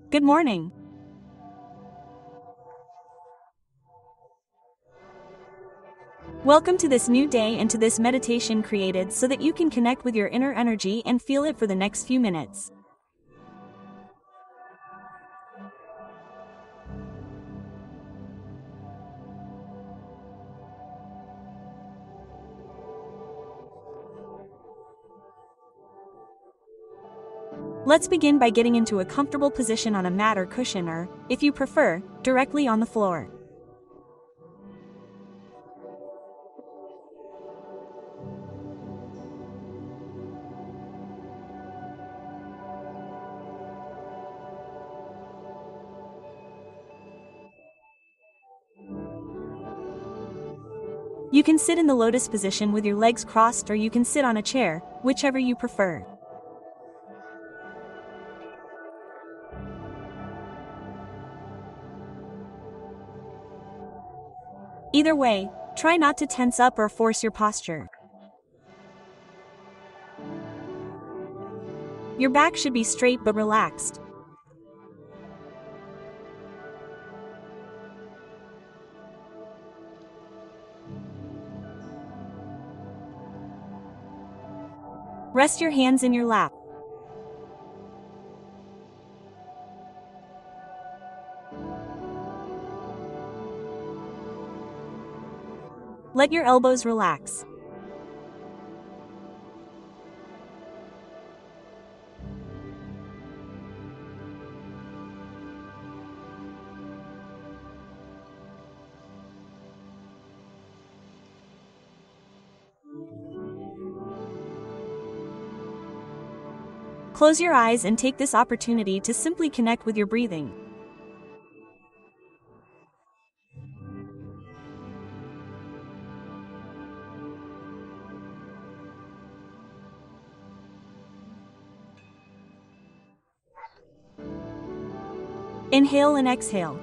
Good morning. Welcome to this new day and to this meditation created so that you can connect with your inner energy and feel it for the next few minutes. Let's begin by getting into a comfortable position on a mat or cushion or, if you prefer, directly on the floor. You can sit in the lotus position with your legs crossed, or you can sit on a chair, whichever you prefer. Either way, try not to tense up or force your posture. Your back should be straight but relaxed. Rest your hands in your lap. Let your elbows relax. Close your eyes and take this opportunity to simply connect with your breathing. Inhale and exhale.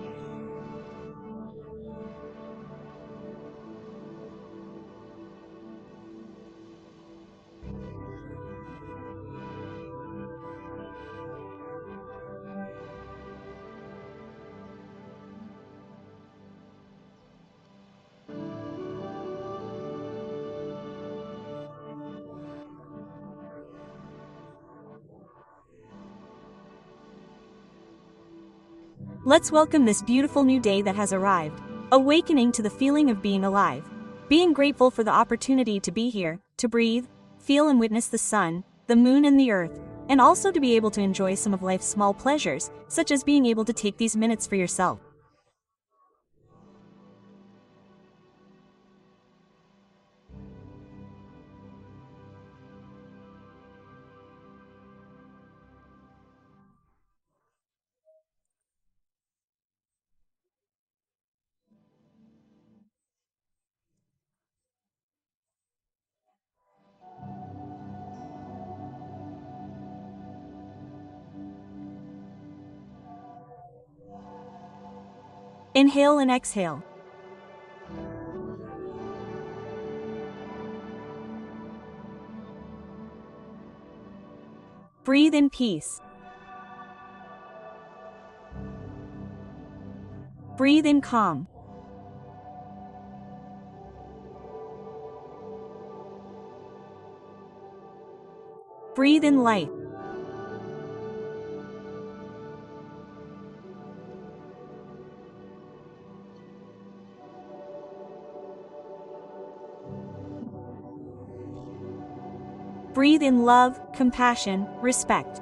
Let's welcome this beautiful new day that has arrived, awakening to the feeling of being alive. Being grateful for the opportunity to be here, to breathe, feel and witness the sun, the moon and the earth, and also to be able to enjoy some of life's small pleasures, such as being able to take these minutes for yourself. Inhale and exhale. Breathe in peace. Breathe in calm. Breathe in light. Breathe in love, compassion, respect.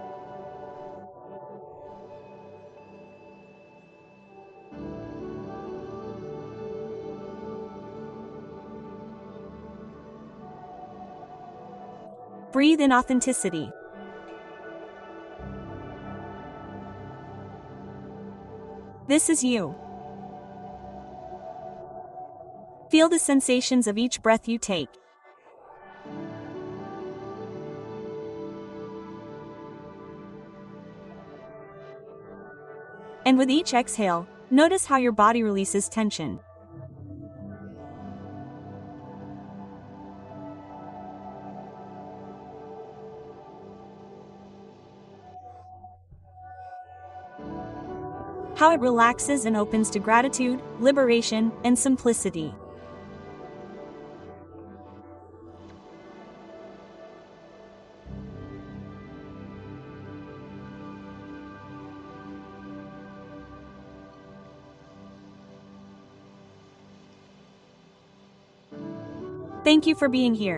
Breathe in authenticity. This is you. Feel the sensations of each breath you take. And with each exhale, notice how your body releases tension. how it relaxes and opens to gratitude, liberation, and simplicity. Thank you for being here.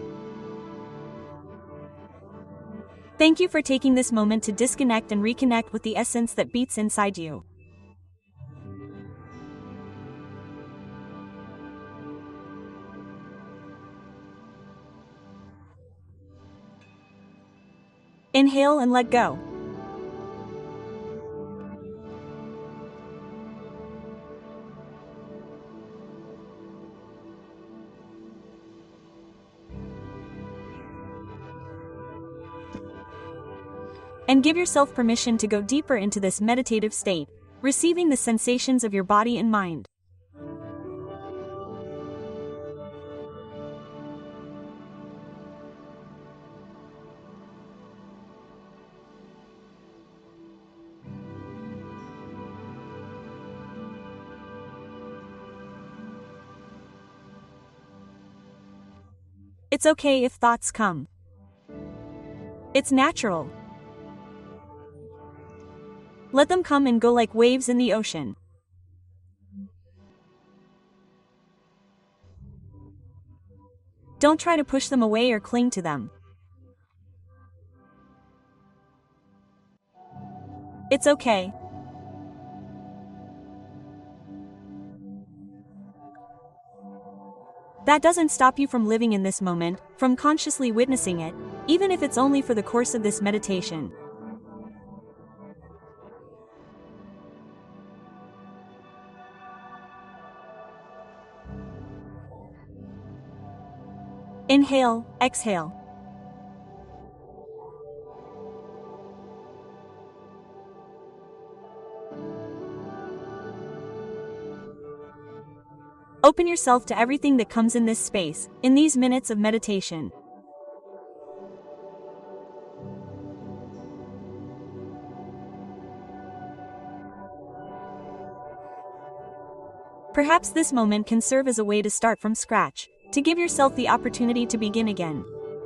Thank you for taking this moment to disconnect and reconnect with the essence that beats inside you. Inhale and let go. And give yourself permission to go deeper into this meditative state, receiving the sensations of your body and mind. It's okay if thoughts come. It's natural. Let them come and go like waves in the ocean. Don't try to push them away or cling to them. It's okay. That doesn't stop you from living in this moment, from consciously witnessing it, even if it's only for the course of this meditation. Inhale, exhale. Open yourself to everything that comes in this space, in these minutes of meditation. Perhaps this moment can serve as a way to start from scratch, to give yourself the opportunity to begin again.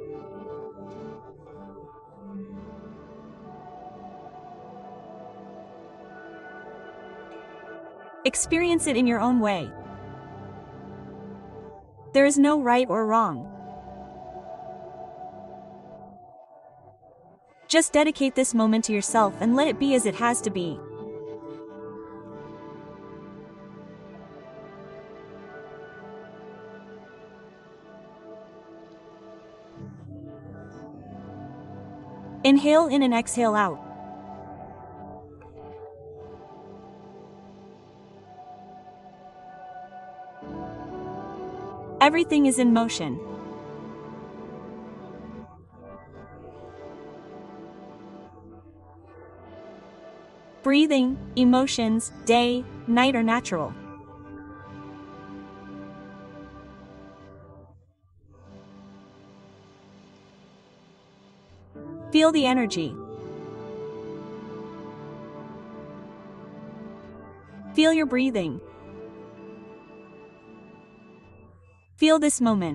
Experience it in your own way. There is no right or wrong. Just dedicate this moment to yourself and let it be as it has to be. Inhale in and exhale out. Everything is in motion. Breathing, emotions, day, night are natural. Feel the energy. Feel your breathing. Feel this moment.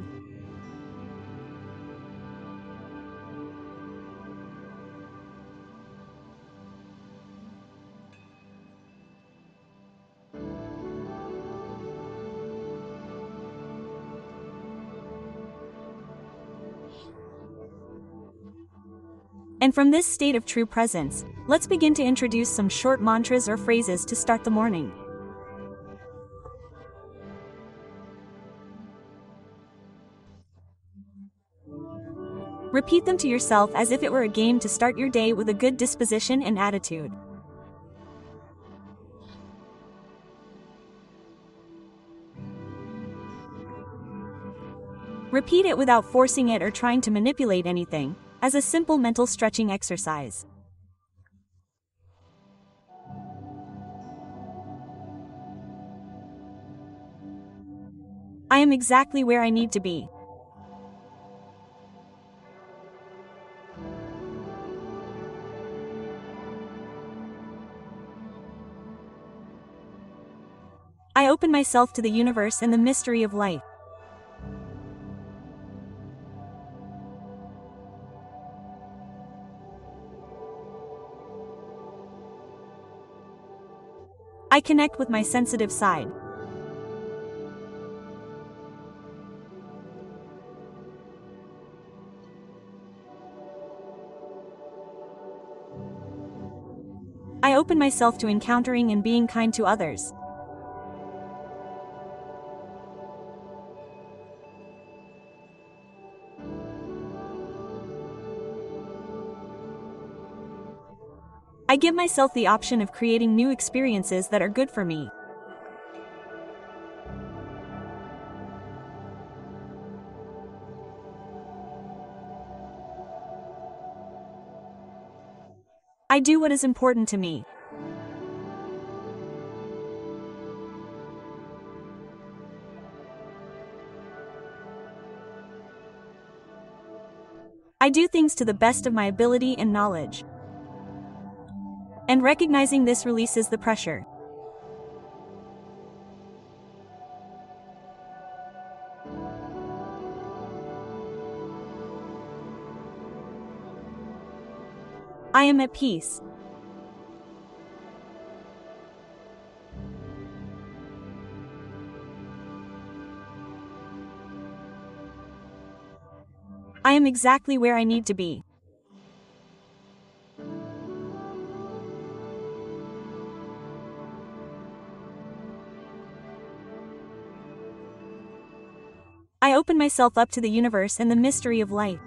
And from this state of true presence, let's begin to introduce some short mantras or phrases to start the morning. Repeat them to yourself as if it were a game to start your day with a good disposition and attitude. Repeat it without forcing it or trying to manipulate anything, as a simple mental stretching exercise. I am exactly where I need to be. I open myself to the universe and the mystery of life. I connect with my sensitive side. I open myself to encountering and being kind to others. I give myself the option of creating new experiences that are good for me. I do what is important to me. I do things to the best of my ability and knowledge. And recognizing this releases the pressure. I am at peace. I am exactly where I need to be. I open myself up to the universe and the mystery of life.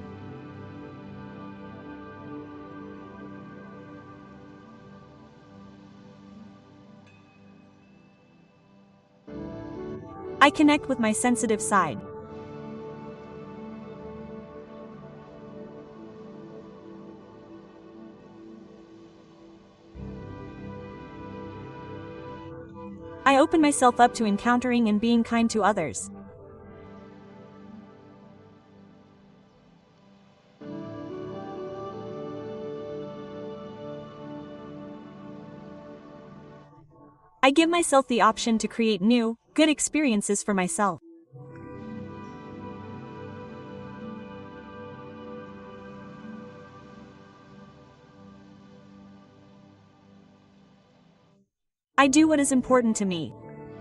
I connect with my sensitive side. I open myself up to encountering and being kind to others. I give myself the option to create new, good experiences for myself. I do what is important to me.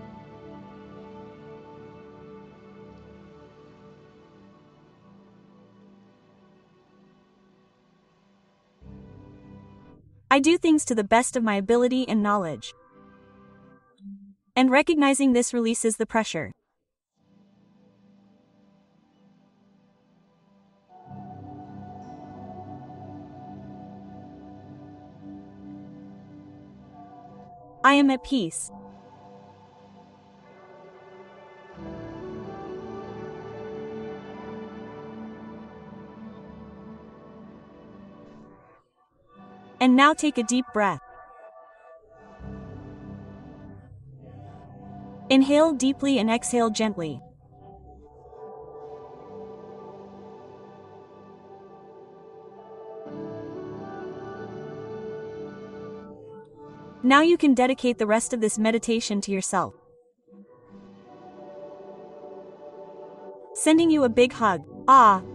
I do things to the best of my ability and knowledge. And recognizing this releases the pressure. I am at peace. And now take a deep breath. Inhale deeply and exhale gently. Now you can dedicate the rest of this meditation to yourself. Sending you a big hug. Ah,